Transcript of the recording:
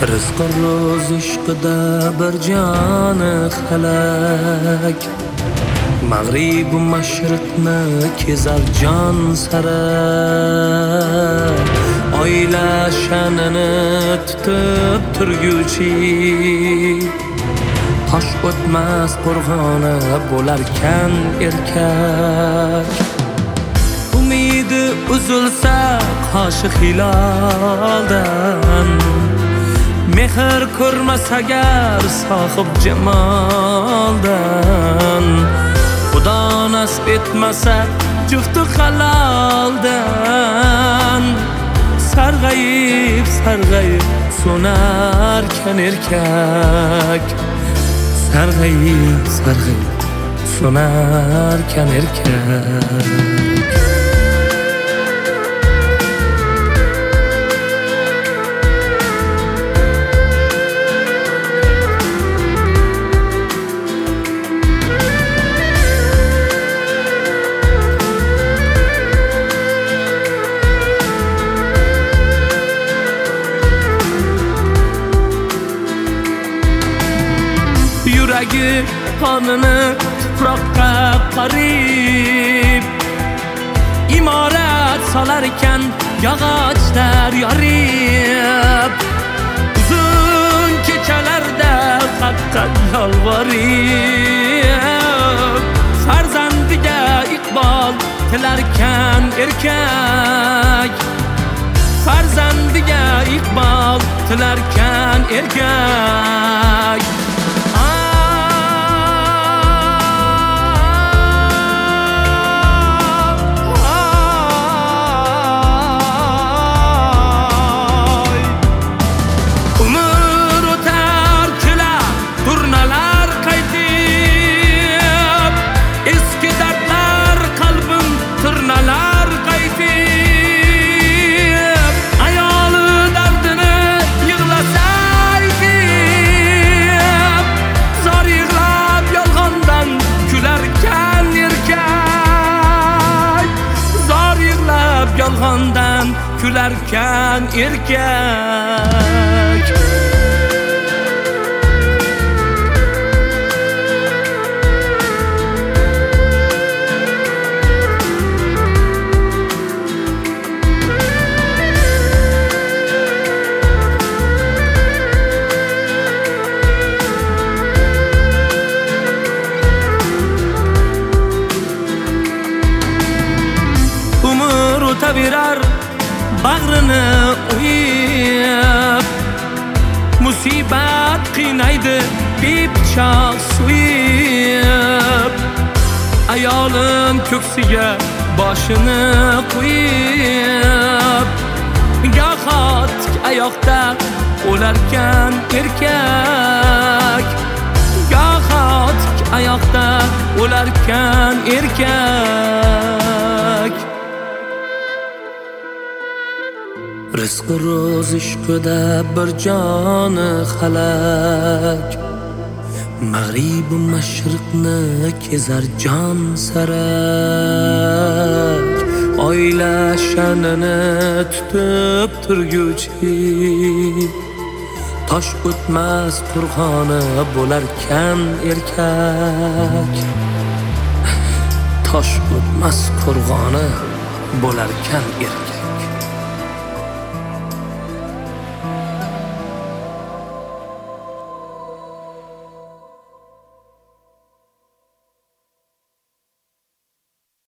Rizq ro'z ishqida bir joni halak, mag'rib u mashriqni kezar jon sara. Oila sha'nini tutib turguvchi, tosh o'tmas qo'rg'oni bo'larkan erkak. Umidi uzilsa qoshiq hiloldan, mehr ko'rmas agar sohib jamoldan, Xudo nasib etmasa jufti haloldan. Sarg'ayib so'narkan erkak, sarg'ayib so'narkan erkak. Yuragi qonini tuproqqa qarib, imorat solar ekan yog'ochlar yorib. Uzun kechalarda haqqa yolvorib, farzandiga iqbol tilarkan erkak, farzandiga iqbol tilarkan erkak. Yolg'ondan kularkan erkak. Tabirar bag'rini uyib, musibat qiynaydi bepichoq suyib. Ayolim ko'ksiga boshini qo'yib, gohot oyoqda o'larkan erkak, gohot oyoqda o'larkan erkak. Rizq ro'z ishqida bir joni halak, mag'rib u mashriqni kezar jon sara. Oila sha'nini tutib turguvchi, tosh o'tmas qo'rg'oni bo'larkan erkak, tosh o'tmas qo'rg'oni bo'larkan erkak.